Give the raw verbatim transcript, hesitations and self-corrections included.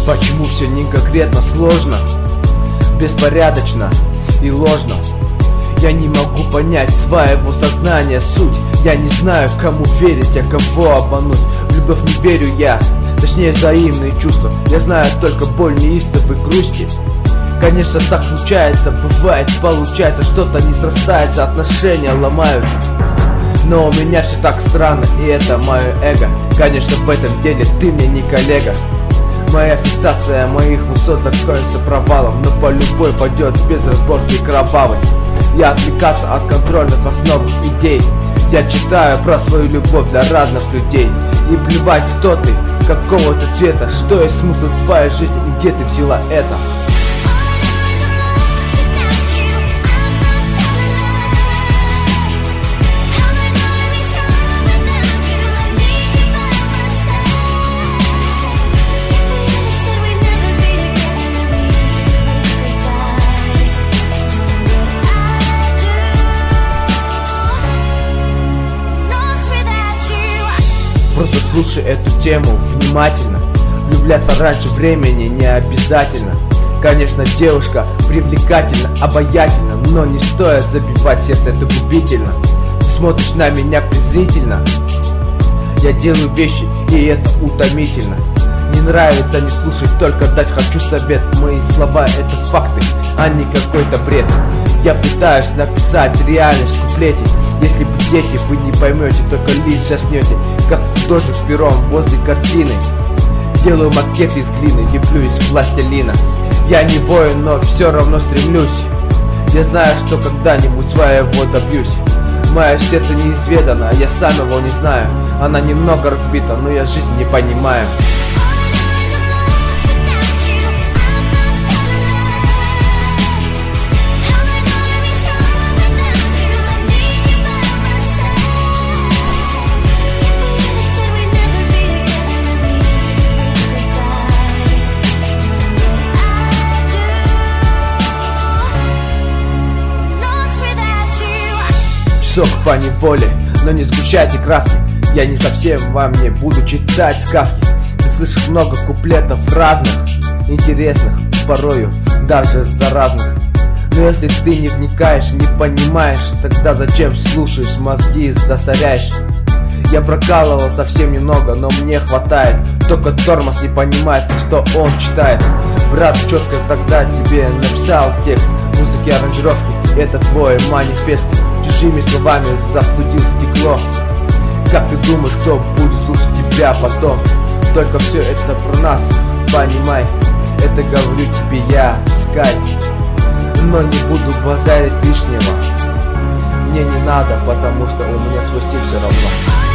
Почему все не конкретно, сложно, беспорядочно и ложно? Я не могу понять своего сознания суть. Я не знаю, кому верить, а кого обмануть. В любовь не верю я, точнее взаимные чувства. Я знаю только боль неистовой грусти. Конечно, так случается, бывает, получается, что-то не срастается, отношения ломаются. Но у меня все так странно, и это мое эго. Конечно, в этом деле ты мне не коллега. Моя фиксация моих высот закончится провалом, но по любой пойдет без разборки кровавой. Я отвлекаться от контрольных основ идей. Я читаю про свою любовь для разных людей. И плевать, кто ты, какого-то цвета, что есть смысл твоей жизни и где ты взяла это. Просто слушай эту тему внимательно. Влюбляться раньше времени не обязательно. Конечно, девушка привлекательна, обаятельна, но не стоит забивать сердце, это губительно. Ты смотришь на меня презрительно. Я делаю вещи, и это утомительно. Не нравится, не слушай, только дать хочу совет. Мои слова это факты, а не какой-то бред. Я пытаюсь написать реальность в куплете. Если придете, вы не поймете, только лишь заснете, как художник с пером возле картины. Делаю макеты из глины, леплю из пластилина. Я не воин, но все равно стремлюсь. Я знаю, что когда-нибудь своего добьюсь. Мое сердце неизведано, а я сам его не знаю. Она немного разбита, но я жизнь не понимаю. Часок по неволе, но не сгущайте краски. Я не совсем вам не буду читать сказки. Ты слышишь много куплетов разных, интересных, порою даже заразных. Но если ты не вникаешь, не понимаешь, тогда зачем слушаешь, мозги засоряешь? Я прокалывал совсем немного, но мне хватает. Только тормоз не понимает, что он читает. Брат четко тогда тебе написал текст. Музыки, аранжировки, это твой манифест. Чужими словами застудил стекло. Как ты думаешь, кто будет слушать тебя потом? Только все это про нас, понимай. Это говорю тебе я, Скай. Но не буду базарить лишнего. Мне не надо, потому что у меня свой стиль все равно.